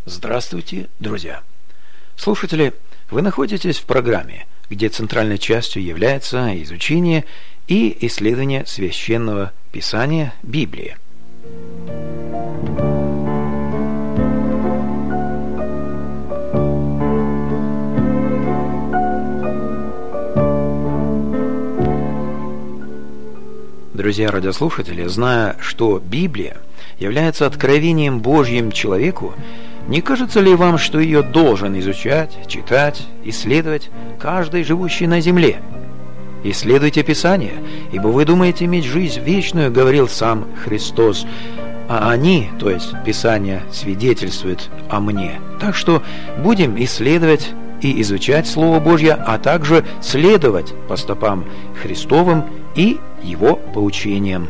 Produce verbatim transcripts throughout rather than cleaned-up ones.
Здравствуйте, друзья! Слушатели, вы находитесь в программе, где центральной частью является изучение и исследование Священного Писания Библии. Друзья радиослушатели, зная, что Библия является откровением Божьим человеку, не кажется ли вам, что ее должен изучать, читать, исследовать каждый живущий на земле? Исследуйте Писание, ибо вы думаете иметь жизнь вечную, говорил сам Христос, а они, то есть Писание, свидетельствуют о мне. Так что будем исследовать и изучать Слово Божье, а также следовать по стопам Христовым и Его поучениям.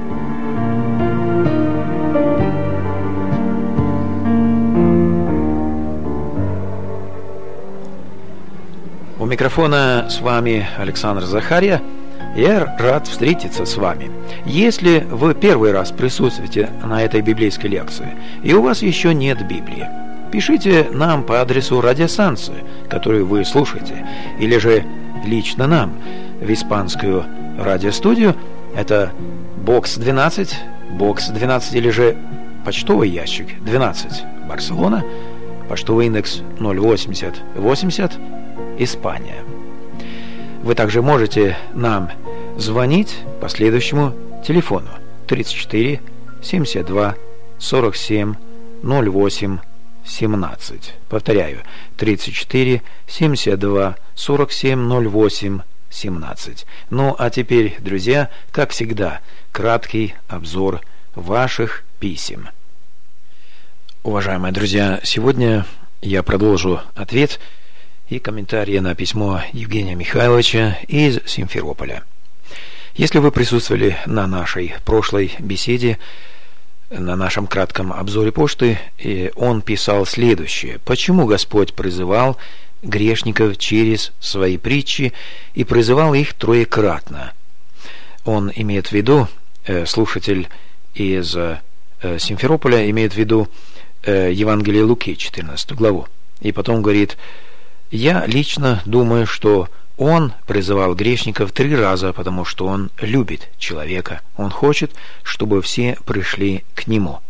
У микрофона с вами Александр Захарья. Я рад встретиться с вами. Если вы первый раз присутствуете на этой библейской лекции, и у вас еще нет Библии, пишите нам по адресу радиостанции, которую вы слушаете, или же лично нам в испанскую радиостудию. Это бокс двенадцать, бокс двенадцать или же почтовый ящик двенадцать, Барселона, почтовый индекс ноль восемьдесят восемьдесят, Испания. Вы также можете нам звонить по следующему телефону тридцать четыре семьдесят два сорок семь ноль восемь семнадцать. Повторяю, тридцать четыре семьдесят два сорок семь ноль восемь семнадцать. Ну, а теперь, друзья, как всегда, краткий обзор ваших писем. Уважаемые друзья, сегодня я продолжу ответ и комментарии на письмо Евгения Михайловича из Симферополя. Если вы присутствовали на нашей прошлой беседе, на нашем кратком обзоре почты, он писал следующее: «Почему Господь призывал грешников через свои притчи и призывал их троекратно?» Он имеет в виду, слушатель из Симферополя имеет в виду Евангелие Луки, четырнадцатую главу. И потом говорит: «Я лично думаю, что Он призывал грешников три раза, потому что Он любит человека. Он хочет, чтобы все пришли к Нему».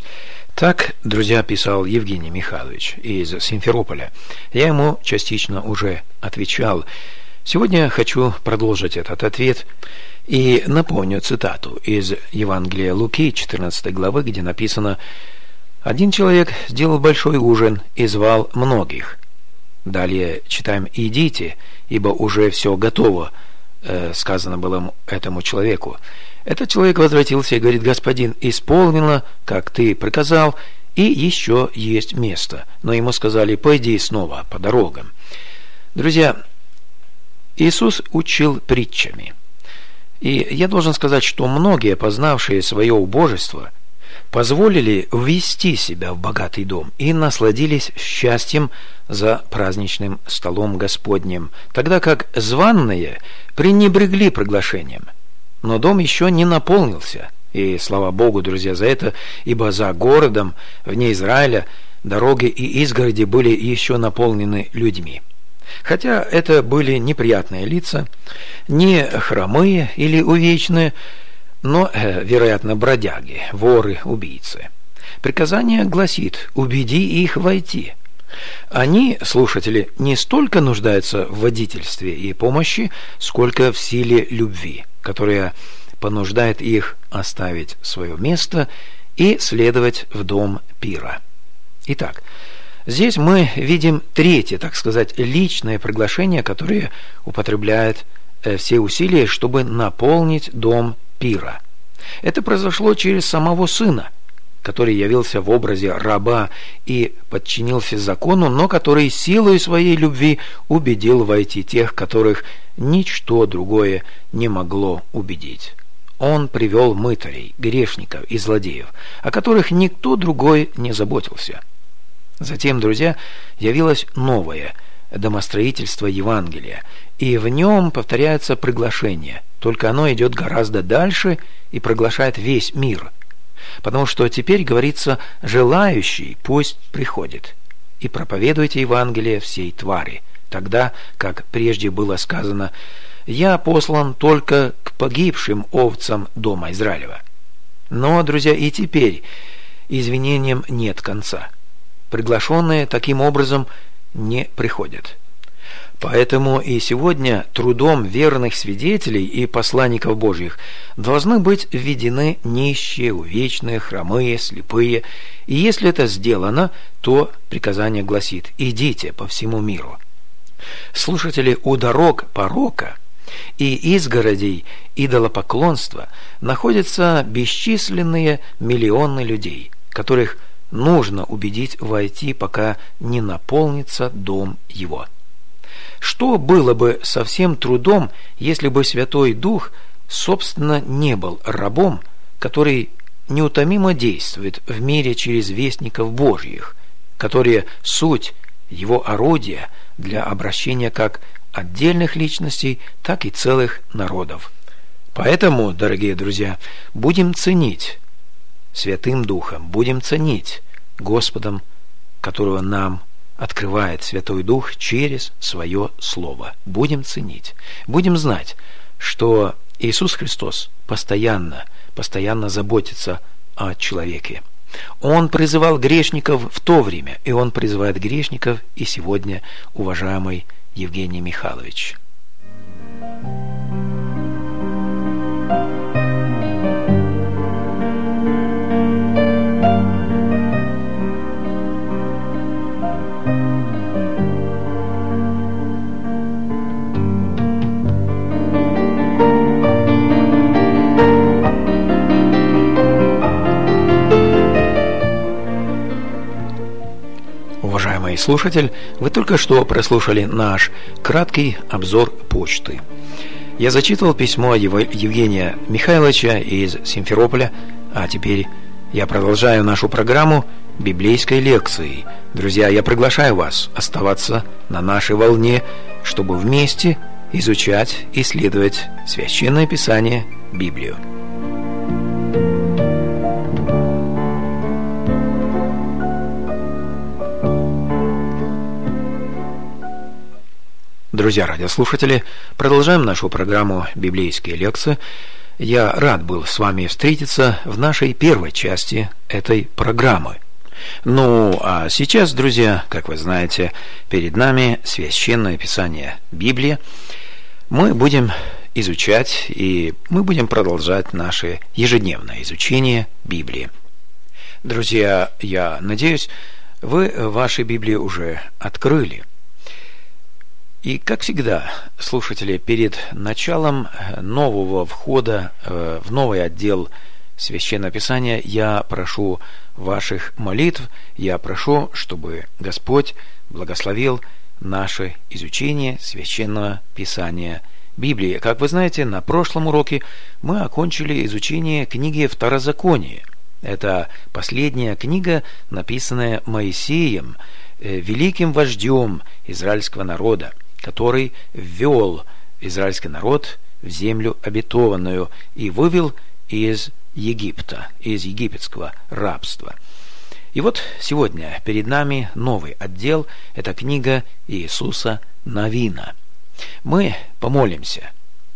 Так, друзья, писал Евгений Михайлович из Симферополя. Я ему частично уже отвечал. Сегодня хочу продолжить этот ответ и напомню цитату из Евангелия Луки, четырнадцатой главы, где написано: «Один человек сделал большой ужин и звал многих». Далее читаем: «Идите, ибо уже все готово», э, сказано было этому человеку. Этот человек возвратился и говорит: «Господин, исполнено, как ты приказал, и еще есть место». Но ему сказали: «Пойди снова по дорогам». Друзья, Иисус учил притчами. И я должен сказать, что многие, познавшие свое убожество, позволили ввести себя в богатый дом и насладились счастьем за праздничным столом Господним, тогда как званые пренебрегли приглашением. Но дом еще не наполнился, и слава Богу, друзья, за это, ибо за городом, вне Израиля, дороги и изгороди были еще наполнены людьми. Хотя это были неприятные лица, не хромые или увечные, но, вероятно, бродяги, воры, убийцы. Приказание гласит: «Убеди их войти». Они, слушатели, не столько нуждаются в водительстве и помощи, сколько в силе любви, которая понуждает их оставить свое место и следовать в дом пира. Итак, здесь мы видим третье, так сказать, личное приглашение, которое употребляет все усилия, чтобы наполнить дом пира. Это произошло через самого Сына, который явился в образе раба и подчинился закону, но который силой своей любви убедил войти тех, которых ничто другое не могло убедить. Он привел мытарей, грешников и злодеев, о которых никто другой не заботился. Затем, друзья, явилось новое домостроительство Евангелия, и в нем повторяется приглашение, только оно идет гораздо дальше и приглашает весь мир. Потому что теперь говорится: «Желающий пусть приходит, и проповедуйте Евангелие всей твари», тогда как прежде было сказано: «Я послан только к погибшим овцам дома Израилева». Но, друзья, и теперь извинениям нет конца. Приглашенные таким образом не приходят. Поэтому и сегодня трудом верных свидетелей и посланников Божьих должны быть введены нищие, увечные, хромые, слепые. И если это сделано, то приказание гласит: «Идите по всему миру». Слушатели, у дорог порока и изгородей идолопоклонства находятся бесчисленные миллионы людей, которых нужно убедить войти, пока не наполнится дом его. Что было бы со всем трудом, если бы Святой Дух, собственно, не был рабом, который неутомимо действует в мире через вестников Божьих, которые суть его орудия для обращения как отдельных личностей, так и целых народов. Поэтому, дорогие друзья, будем ценить Святым Духом, будем ценить Господом, которого нам открывает Святой Дух через свое Слово. Будем ценить, будем знать, что Иисус Христос постоянно, постоянно заботится о человеке. Он призывал грешников в то время, и Он призывает грешников и сегодня, уважаемый Евгений Михайлович. Уважаемый слушатель, вы только что прослушали наш краткий обзор почты. Я зачитывал письмо Евгения Михайловича из Симферополя, а теперь я продолжаю нашу программу библейской лекции. Друзья, я приглашаю вас оставаться на нашей волне, чтобы вместе изучать и исследовать Священное Писание, Библию. Друзья радиослушатели, продолжаем нашу программу «Библейские лекции». Я рад был с вами встретиться в нашей первой части этой программы. Ну, а сейчас, друзья, как вы знаете, перед нами Священное Писание, Библия. Мы будем изучать и мы будем продолжать наше ежедневное изучение Библии. Друзья, я надеюсь, вы ваши Библии уже открыли. И, как всегда, слушатели, перед началом нового входа в новый отдел Священного Писания я прошу ваших молитв, я прошу, чтобы Господь благословил наше изучение Священного Писания Библии. Как вы знаете, на прошлом уроке мы окончили изучение книги Второзакония. Это последняя книга, написанная Моисеем, великим вождем израильского народа, который ввел израильский народ в землю обетованную и вывел из Египта, из египетского рабства. И вот сегодня перед нами новый отдел, это книга Иисуса Навина. Мы помолимся.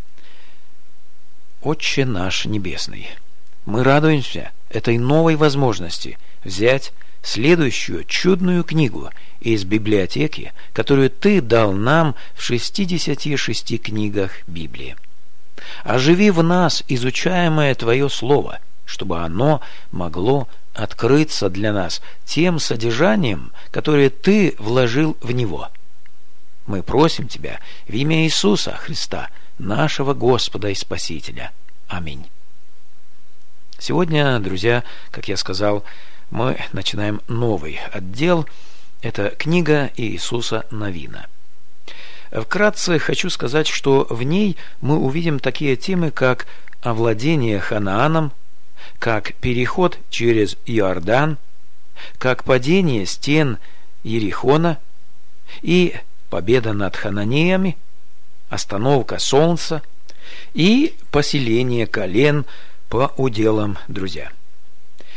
Отче наш Небесный, мы радуемся этой новой возможности взять следующую чудную книгу из библиотеки, которую Ты дал нам в шестидесяти шести книгах Библии. Оживи в нас изучаемое Твое Слово, чтобы оно могло открыться для нас тем содержанием, которое Ты вложил в него. Мы просим Тебя в имя Иисуса Христа, нашего Господа и Спасителя. Аминь. Сегодня, друзья, как я сказал, мы начинаем новый отдел. Это книга Иисуса Навина. Вкратце хочу сказать, что в ней мы увидим такие темы, как овладение Ханааном, как переход через Иордан, как падение стен Иерихона и победа над хананеями, остановка солнца и поселение колен по уделам, друзья.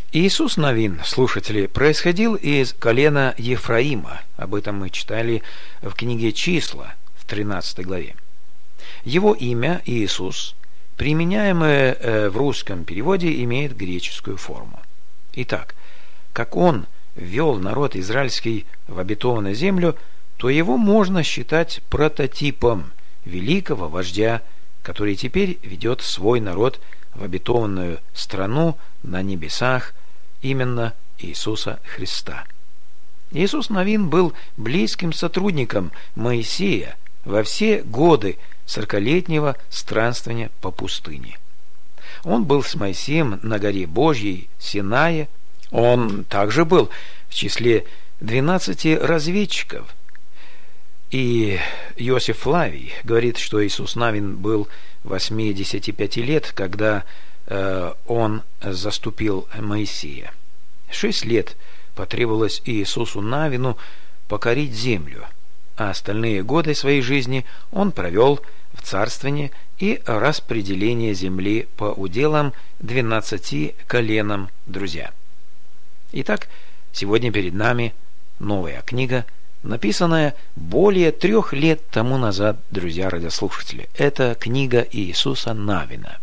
Иисус Навин, слушатели, происходил из колена Ефраима. Об этом мы читали в книге «Числа» в тринадцатой главе. Его имя Иисус, применяемое в русском переводе, имеет греческую форму. Итак, как он ввел народ израильский в обетованную землю, то его можно считать прототипом великого вождя, который теперь ведет свой народ в обетованную страну на небесах, именно Иисуса Христа. Иисус Навин был близким сотрудником Моисея во все годы сорокалетнего странствования по пустыне. Он был с Моисеем на горе Божьей Синае. Он также был в числе двенадцати разведчиков. И Иосиф Флавий говорит, что Иисус Навин был восьмидесяти пяти лет, когда э, он заступил Моисея. Шесть лет потребовалось Иисусу Навину покорить землю, а остальные годы своей жизни он провел в царствовании и распределении земли по уделам двенадцати коленам, друзья. Итак, сегодня перед нами новая книга, написанная более трех лет тому назад, друзья радиослушатели. Это книга Иисуса Навина.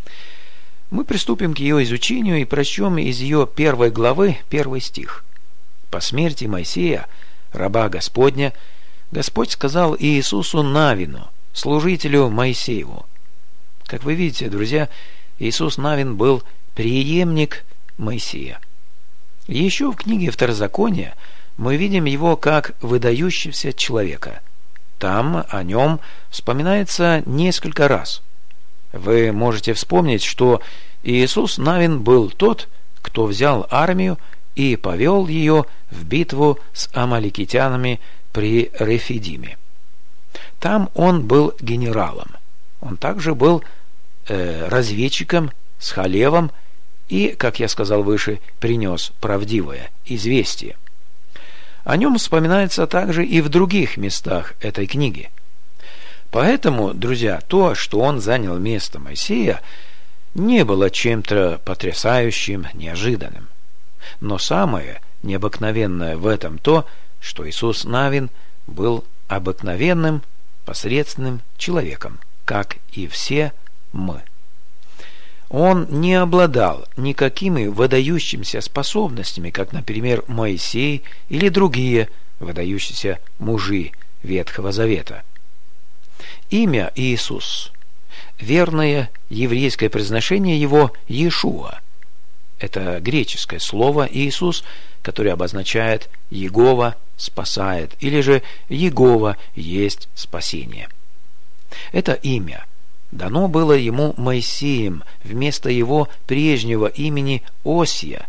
Мы приступим к ее изучению и прочтем из ее первой главы первый стих. «По смерти Моисея, раба Господня, Господь сказал Иисусу Навину, служителю Моисееву». Как вы видите, друзья, Иисус Навин был преемник Моисея. Еще в книге Второзакония мы видим его как выдающегося человека. Там о нем вспоминается несколько раз. Вы можете вспомнить, что Иисус Навин был тот, кто взял армию и повел ее в битву с амаликитянами при Рефидиме. Там он был генералом. Он также был э, разведчиком с Халевом и, как я сказал выше, принес правдивое известие. О нем вспоминается также и в других местах этой книги. Поэтому, друзья, то, что он занял место Моисея, не было чем-то потрясающим, неожиданным. Но самое необыкновенное в этом то, что Иисус Навин был обыкновенным, посредственным человеком, как и все мы. Он не обладал никакими выдающимися способностями, как, например, Моисей или другие выдающиеся мужи Ветхого Завета. Имя Иисус, верное еврейское произношение его Иешуа. Это греческое слово Иисус, которое обозначает Иегова спасает, или же Иегова есть спасение. Это имя дано было ему Моисеем вместо его прежнего имени Осия.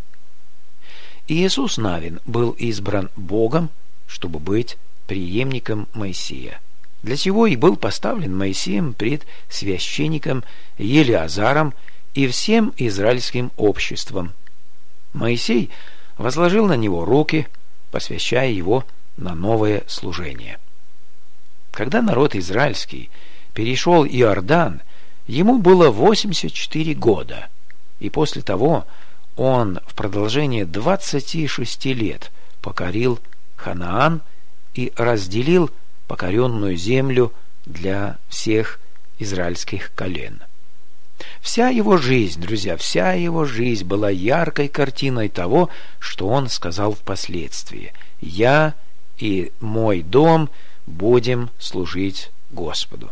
Иисус Навин был избран Богом, чтобы быть преемником Моисея, для чего и был поставлен Моисеем пред священником Елиазаром и всем израильским обществом. Моисей возложил на него руки, посвящая его на новое служение. Когда народ израильский перешел Иордан, ему было восемьдесят четыре года, и после того он в продолжении двадцати шести лет покорил Ханаан и разделил покоренную землю для всех израильских колен. Вся его жизнь, друзья, вся его жизнь была яркой картиной того, что он сказал впоследствии: «Я и мой дом будем служить Господу».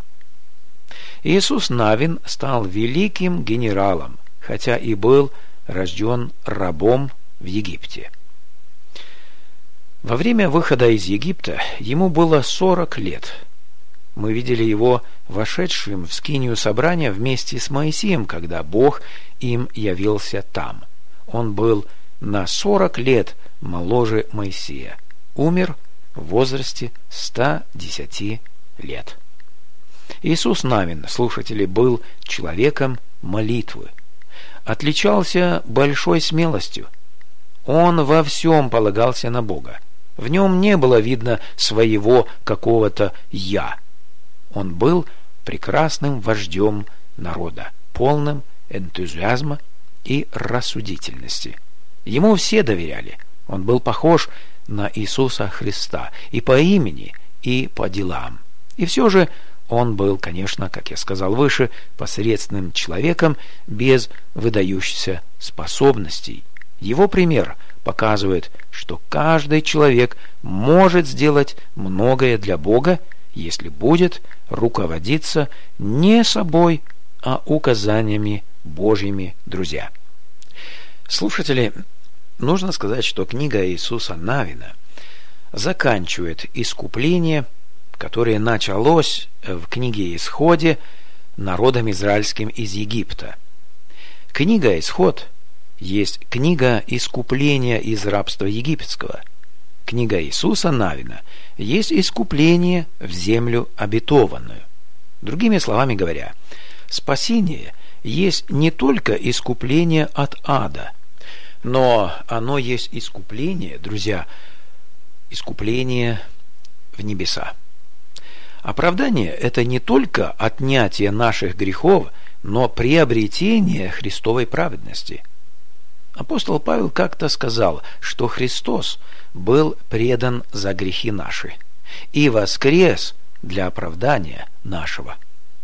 Иисус Навин стал великим генералом, хотя и был рожден рабом в Египте. Во время выхода из Египта ему было сорок лет. Мы видели его вошедшим в скинию собрания вместе с Моисеем, когда Бог им явился там. Он был на сорок лет моложе Моисея. Умер в возрасте ста десяти лет. Иисус Навин, слушатели, был человеком молитвы. Отличался большой смелостью. Он во всем полагался на Бога. В нем не было видно своего какого-то «я». Он был прекрасным вождем народа, полным энтузиазма и рассудительности. Ему все доверяли. Он был похож на Иисуса Христа и по имени, и по делам. И все же он был, конечно, как я сказал выше, посредственным человеком без выдающихся способностей. Его пример показывает, что каждый человек может сделать многое для Бога, если будет руководиться не собой, а указаниями Божьими, друзья. Слушатели, нужно сказать, что книга Иисуса Навина заканчивает искупление, которое началось в книге «Исходе» народом израильским из Египта. Книга «Исход» есть книга искупления из рабства египетского. Книга Иисуса Навина есть искупление в землю обетованную. Другими словами говоря, спасение есть не только искупление от ада, но оно есть искупление, друзья, искупление в небеса. Оправдание – это не только отнятие наших грехов, но приобретение Христовой праведности. Апостол Павел как-то сказал, что Христос был предан за грехи наши и воскрес для оправдания нашего.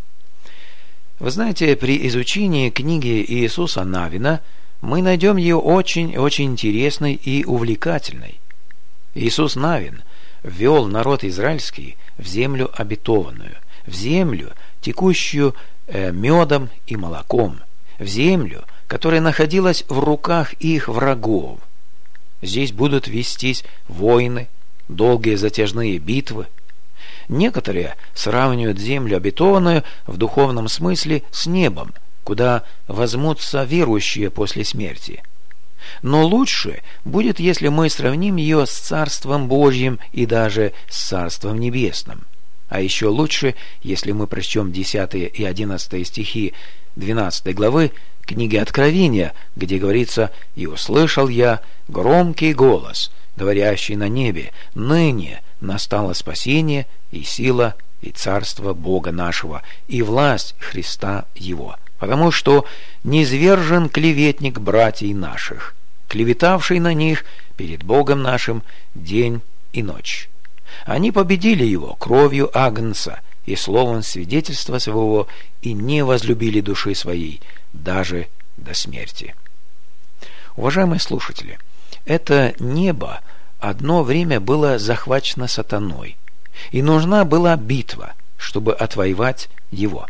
Вы знаете, при изучении книги Иисуса Навина мы найдем ее очень-очень интересной и увлекательной. Иисус Навин ввел народ израильский в землю обетованную, в землю, текущую э, медом и молоком, в землю, которая находилась в руках их врагов. Здесь будут вестись войны, долгие затяжные битвы. Некоторые сравнивают землю обетованную в духовном смысле с небом, куда возьмутся верующие после смерти. Но лучше будет, если мы сравним ее с Царством Божьим и даже с Царством Небесным. А еще лучше, если мы прочтем десятые и одиннадцатые стихи двенадцатой главы книги Откровения, где говорится: «И услышал я громкий голос, говорящий на небе: ныне настало спасение и сила и царство Бога нашего, и власть Христа Его, потому что низвержен клеветник братьей наших, клеветавший на них перед Богом нашим день и ночь. Они победили его кровью агнца и словом свидетельства своего, и не возлюбили души своей даже до смерти». Уважаемые слушатели, это небо одно время было захвачено сатаной, и нужна была битва, чтобы отвоевать его.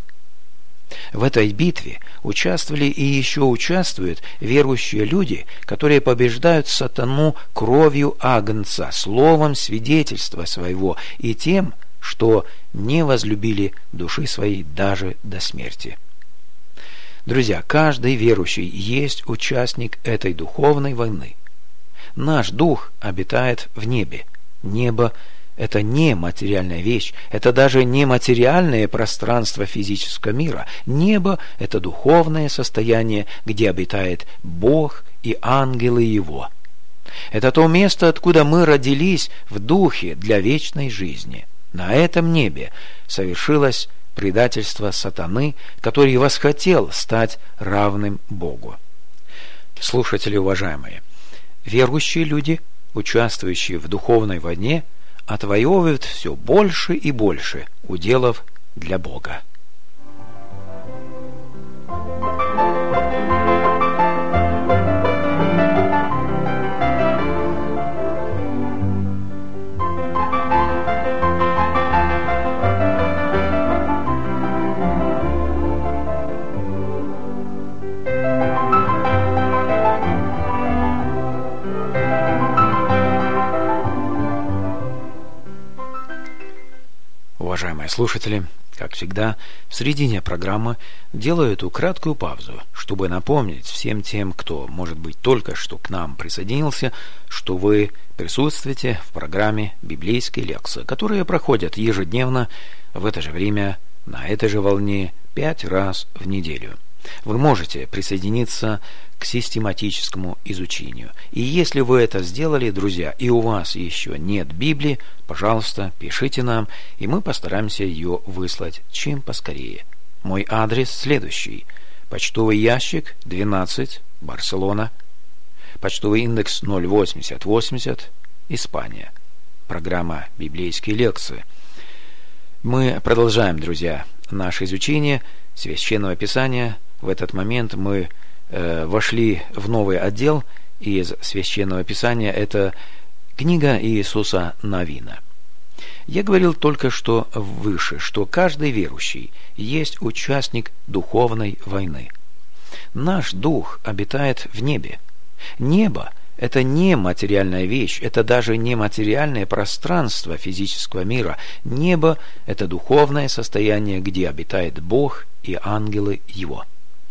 В этой битве участвовали и еще участвуют верующие люди, которые побеждают сатану кровью агнца, словом свидетельства своего и тем, что не возлюбили души своей даже до смерти. Друзья, каждый верующий есть участник этой духовной войны. Наш дух обитает в небе. Небо – это не материальная вещь, это даже не материальное пространство физического мира. Небо – это духовное состояние, где обитает Бог и ангелы Его. Это то место, откуда мы родились в духе для вечной жизни. На этом небе совершилось предательство сатаны, который восхотел стать равным Богу. Слушатели уважаемые, верующие люди, участвующие в духовной войне, отвоевывают все больше и больше уделов для Бога. Уважаемые слушатели, как всегда, в середине программы делаю эту краткую паузу, чтобы напомнить всем тем, кто, может быть, только что к нам присоединился, что вы присутствуете в программе «Библейские лекции», которые проходят ежедневно в это же время, на этой же волне, пять раз в неделю. Вы можете присоединиться к систематическому изучению. И если вы это сделали, друзья, и у вас еще нет Библии, пожалуйста, пишите нам, и мы постараемся ее выслать чем поскорее. Мой адрес следующий. Почтовый ящик двенадцать, Барселона. Почтовый индекс ноль восемьдесят восемьдесят, Испания. Программа «Библейские лекции». Мы продолжаем, друзья, наше изучение Священного Писания. В этот момент мы э, вошли в новый отдел из Священного Писания. Это книга Иисуса Навина. Я говорил только что выше, что каждый верующий есть участник духовной войны. Наш дух обитает в небе. Небо – это не материальная вещь, это даже не материальное пространство физического мира. Небо – это духовное состояние, где обитает Бог и ангелы Его.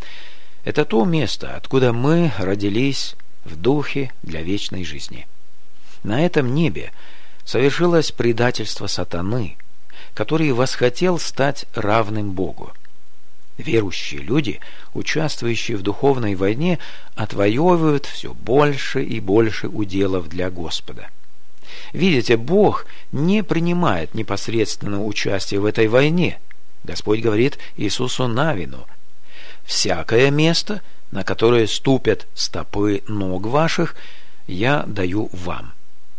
Это то место, откуда мы родились в духе для вечной жизни. На этом небе совершилось предательство сатаны, который восхотел стать равным Богу. Верующие люди, участвующие в духовной войне, отвоевывают все больше и больше уделов для Господа. Видите, Бог не принимает непосредственного участия в этой войне. Господь говорит Иисусу Навину: «Всякое место, на которое ступят стопы ног ваших, я даю вам,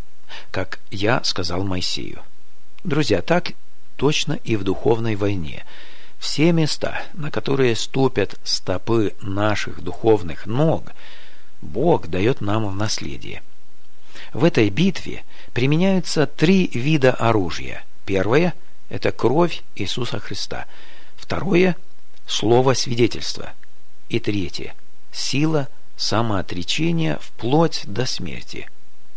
как я сказал Моисею». Друзья, так точно и в духовной войне. Все места, на которые ступят стопы наших духовных ног, Бог дает нам в наследие. В этой битве применяются три вида оружия. Первое – это кровь Иисуса Христа. Второе – слово свидетельства. И третье – сила самоотречения вплоть до смерти.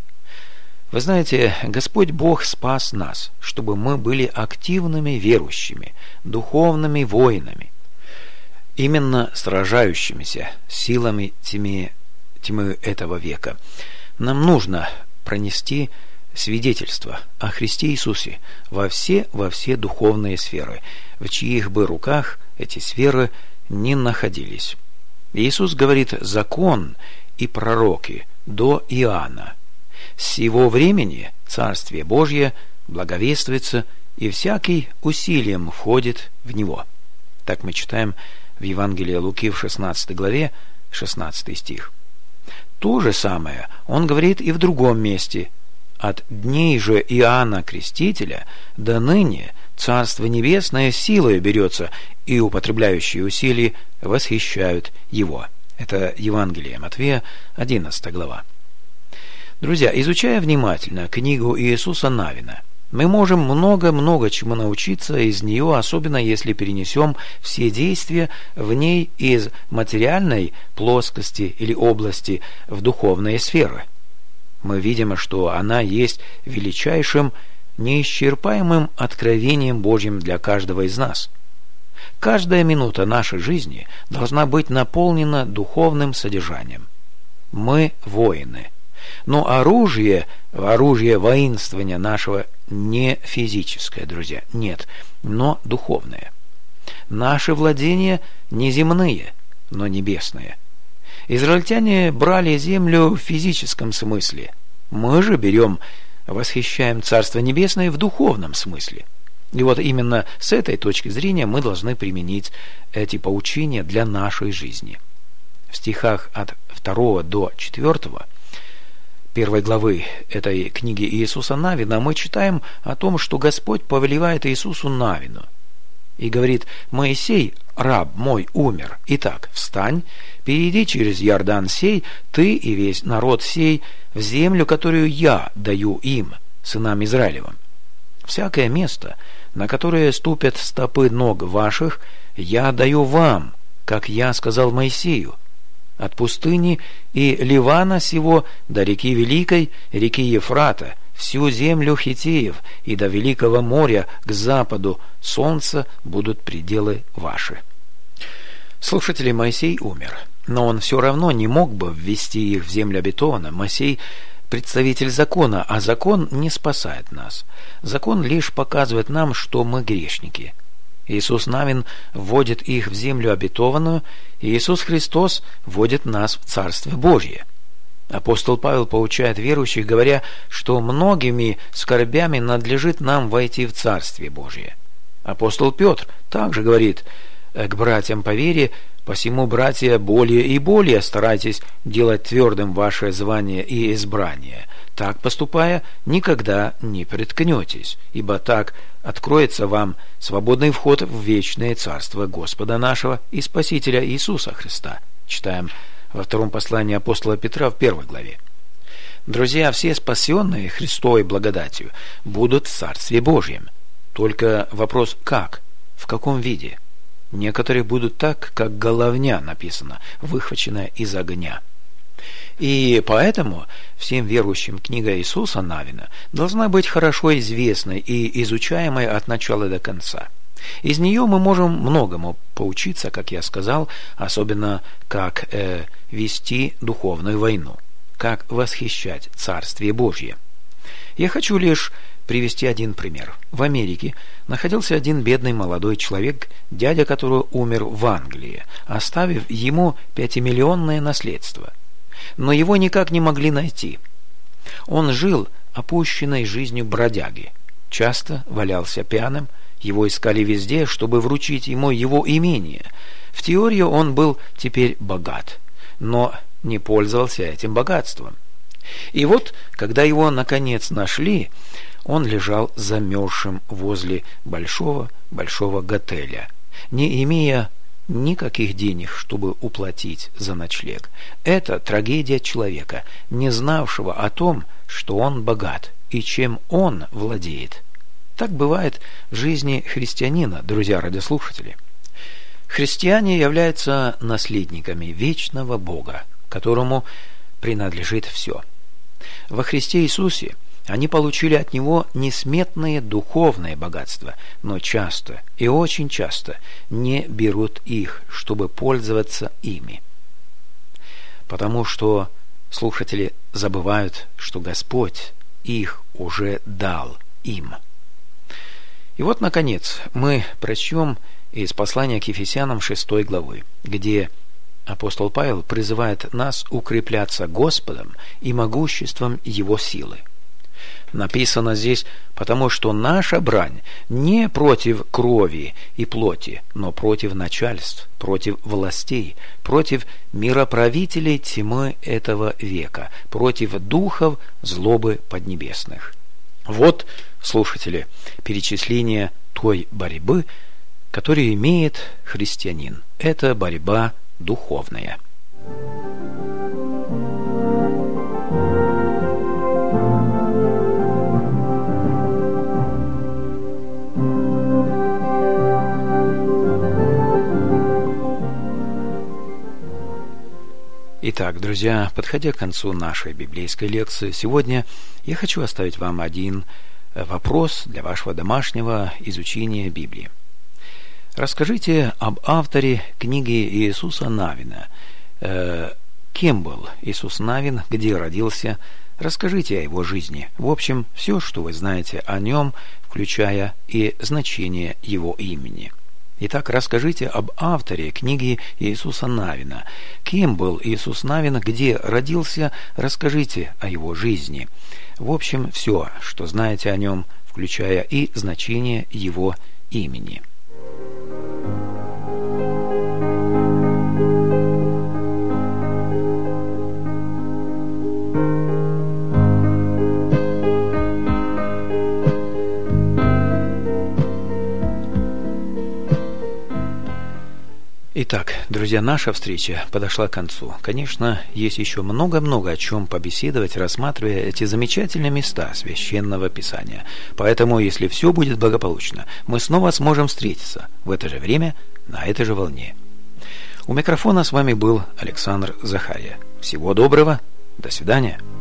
Вы знаете, Господь Бог спас нас, чтобы мы были активными верующими, духовными воинами, именно сражающимися силами тьмы, тьмы этого века. Нам нужно пронести свидетельство о Христе Иисусе во все, во все духовные сферы, в чьих бы руках эти сферы не находились. Иисус говорит: «Закон и пророки до Иоанна. С сего времени Царствие Божье благовествуется, и всякий усилием входит в него». Так мы читаем в Евангелии Луки в шестнадцатой главе, шестнадцатый стих. То же самое он говорит и в другом месте: «От дней же Иоанна Крестителя до ныне Царство Небесное силою берется, и употребляющие усилий восхищают его». Это Евангелие Матфея, одиннадцатая глава. Друзья, изучая внимательно книгу Иисуса Навина, мы можем много-много чему научиться из нее, особенно если перенесем все действия в ней из материальной плоскости или области в духовные сферы. Мы видим, что она есть величайшим, неисчерпаемым откровением Божьим для каждого из нас. Каждая минута нашей жизни должна быть наполнена духовным содержанием. Мы воины. Но оружие, оружие воинствования нашего не физическое, друзья, нет, но духовное. Наши владения не земные, но небесные. Израильтяне брали землю в физическом смысле. Мы же берем, восхищаем Царство Небесное в духовном смысле. И вот именно с этой точки зрения мы должны применить эти поучения для нашей жизни. В стихах от второго до четвертого первой главы этой книги Иисуса Навина мы читаем о том, что Господь повелевает Иисусу Навину и говорит: «Моисей, раб мой, умер. Итак, встань, перейди через Иордан сей, ты и весь народ сей, в землю, которую я даю им, сынам Израилевым. Всякое место, на которое ступят стопы ног ваших, я даю вам, как я сказал Моисею. От пустыни и Ливана сего до реки Великой, реки Ефрата, всю землю хиттеев, и до Великого моря к западу солнца будут пределы ваши». Слушатели, Моисей умер, но он все равно не мог бы ввести их в землю обетованную. Моисей – представитель закона, а закон не спасает нас. Закон лишь показывает нам, что мы грешники. Иисус Навин вводит их в землю обетованную, и Иисус Христос вводит нас в Царствие Божье. Апостол Павел поучает верующих, говоря, что многими скорбями надлежит нам войти в Царствие Божье. Апостол Петр также говорит к братьям по вере: Посему, братья, более и более старайтесь делать твердым ваше звание и избрание. Так поступая, никогда не приткнетесь, ибо так откроется вам свободный вход в вечное царство Господа нашего и Спасителя Иисуса Христа. Читаем во втором послании апостола Петра в первой главе. Друзья, все спасенные Христовой благодатью будут в Царстве Божьем. Только вопрос как, в каком виде? Некоторые будут так, как головня написано, выхваченная из огня. И поэтому всем верующим книга Иисуса Навина должна быть хорошо известной и изучаемой от начала до конца. Из нее мы можем многому поучиться, как я сказал, особенно как э, вести духовную войну, как восхищать Царствие Божье. Я хочу лишь привести один пример. В Америке находился один бедный молодой человек, дядя которого умер в Англии, оставив ему пятимиллионное наследство. Но его никак не могли найти. Он жил опущенной жизнью бродяги, часто валялся пьяным, его искали везде, чтобы вручить ему его имение. В теории он был теперь богат, но не пользовался этим богатством. И вот, когда его наконец нашли, он лежал замерзшим возле большого-большого готеля, не имея никаких денег, чтобы уплатить за ночлег. Это трагедия человека, не знавшего о том, что он богат и чем он владеет. Так бывает в жизни христианина, друзья радиослушатели. Христиане являются наследниками вечного Бога, которому принадлежит все. Во Христе Иисусе они получили от Него несметные духовные богатства, но часто и очень часто не берут их, чтобы пользоваться ими. Потому что слушатели забывают, что Господь их уже дал им. И вот, наконец, мы прочтем из послания к Ефесянам шестой главы, где апостол Павел призывает нас укрепляться Господом и могуществом Его силы. Написано здесь, потому что наша брань не против крови и плоти, но против начальств, против властей, против мироправителей тьмы этого века, против духов злобы поднебесных. Вот, слушатели, перечисление той борьбы, которую имеет христианин. Это борьба духовная. Итак, друзья, подходя к концу нашей библейской лекции, сегодня я хочу оставить вам один вопрос для вашего домашнего изучения Библии. Расскажите об авторе книги Иисуса Навина. Э, кем был Иисус Навин, где родился? Расскажите о его жизни. В общем, все, что вы знаете о нем, включая и значение его имени. Итак, расскажите об авторе книги Иисуса Навина. Кем был Иисус Навин, где родился? Расскажите о его жизни. В общем, все, что знаете о нем, включая и значение его имени. Итак, друзья, наша встреча подошла к концу. Конечно, есть еще много-много о чем побеседовать, рассматривая эти замечательные места Священного Писания. Поэтому, если все будет благополучно, мы снова сможем встретиться в это же время, на этой же волне. У микрофона с вами был Александр Захария. Всего доброго, до свидания.